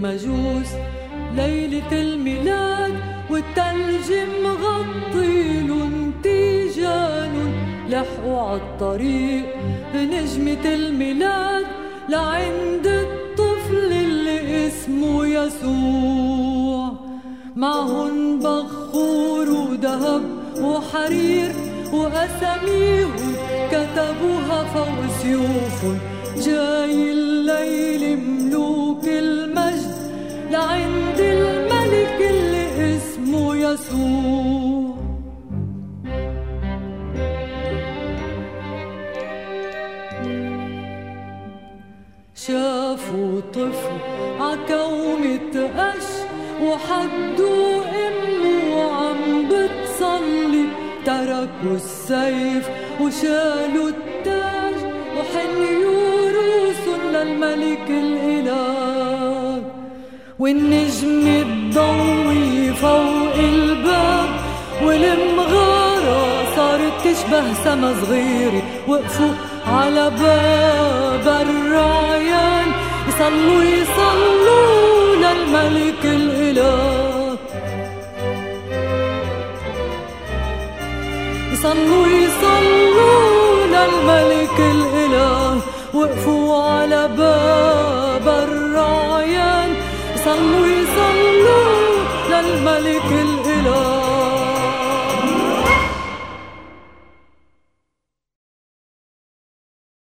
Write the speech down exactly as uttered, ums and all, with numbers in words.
المجوس ليلة الميلاد والتلج مغطيلن تيجانن لحقوا عالطريق نجمة الميلاد لعند الطفل اللي اسمه يسوع. معهن بخور وذهب وحرير وأساميهم كتبوها فوق سيوفهم. جاي الليل ملوك المجد لعند الملك اللي اسمه يسوع. شافوا طفل عكومة قش وحدوا امه وعم بتصلي. تركوا السيف وشالوا التاج وحنيوا رؤوسهم للملك الإله. والنجم الضوي فوق الباب والمغارة صارت تشبه سما صغيرة. وقفوا على باب الرعيان يصلوا يصلوا للملك الإله. يصلوا يصلوا للملك الإله. وقفوا على باب الرعيان يصلوا يصلوا للملك